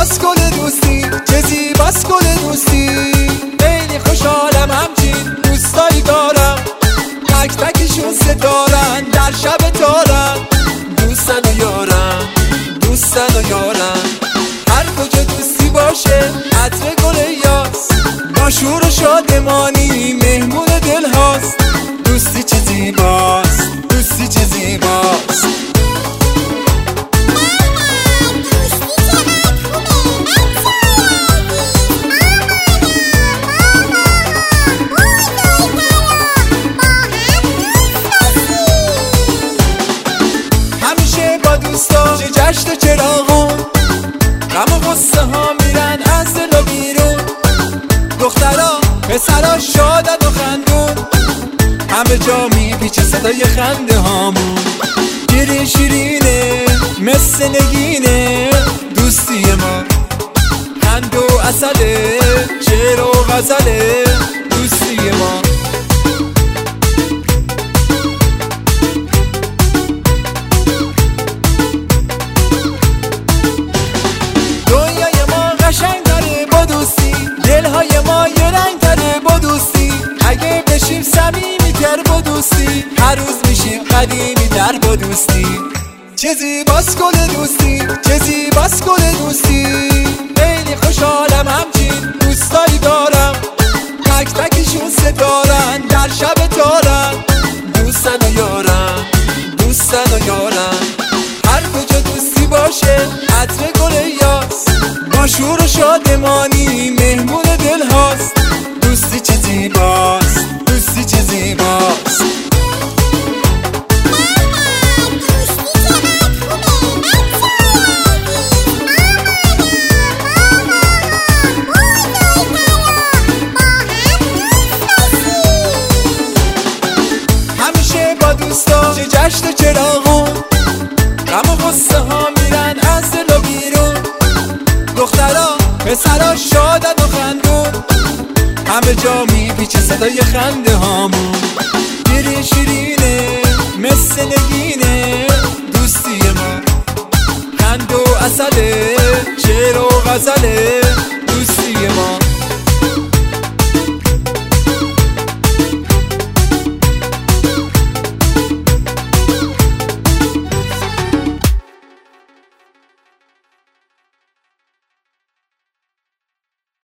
زیباست گل دوستی، چه زیباست گل دوستی. خیلی خوشحالم همچین دوستایی دارم، تک تکشون ستارن در شب تارن. دوستن و یارن، دوستن و یارن. هر کجا دوستی باشه عطر گل یاس، با شور و شادمانی مهمون دل هاست. دوستی چه زیباست، دوستی چه زیباست. همیشه با دوستا چه جشن و چراغون، غم و غصه ها میرن از دل و بیرون. دخترا پسرا شادن و خندون، همه جا میپیچه صدای خنده هامون. شیرین شیرینه مثل نگینه دوستی ما، خند و عسله شعر و غزله دوستی ما. دنیای ما قشنگ داره با دوستی، دلهای ما یه رنگ تره با دوستی. اگه بشیم صمیمی تر با دوستی، هر روز میشیم قدیمی تر با دوستی. چه زیباست گل دوستی، چه زیباست گل دوستی. خیلی خوشحالم همچین دوستایی دارم، تک تکشون ستارن در شب تارن. دوستن و یارن، دوستن و یارن. هر کجا دوستی باشه عطر گل یاس، با شور و شادمانی مهمون دل هاست. دوستی چه زیباست، دوستی چه زیباست. همیشه با دوستا چه جشن و چراغون، غم و غصه ها میرن از دل و بیرون. دخترا پسرا شادن و خندون، همه جا میپیچه صدای خنده هامون. شیرین شیرینه مثل نگینه دوستی ما، خند و عسله شعر و غزله